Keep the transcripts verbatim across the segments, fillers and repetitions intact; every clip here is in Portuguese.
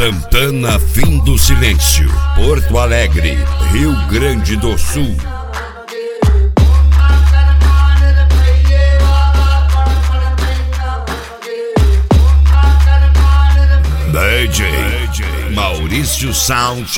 Santana, Fim do Silêncio, Porto Alegre, Rio Grande do Sul. D J Maurício Sound.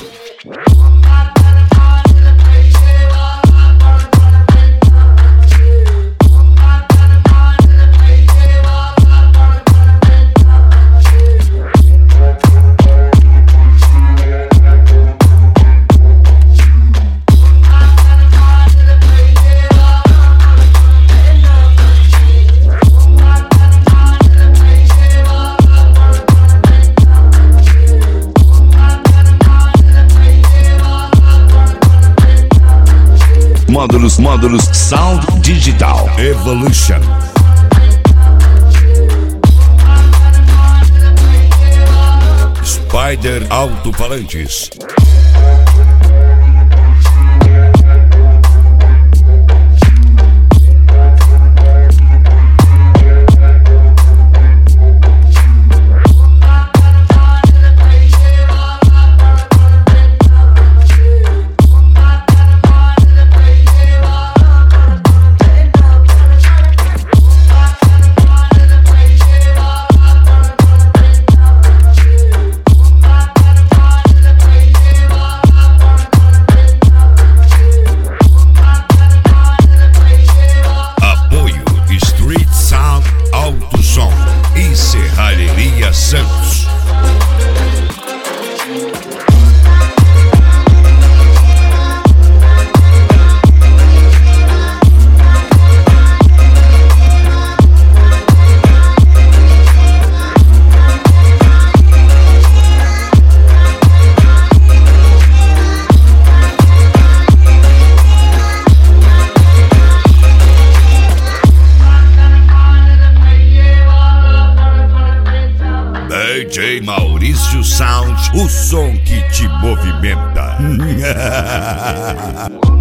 Módulos, módulos, Sound Digital Evolution. Spider Alto-Falantes. Serralheria Santos. D J Maurício Sound, o som que te movimenta.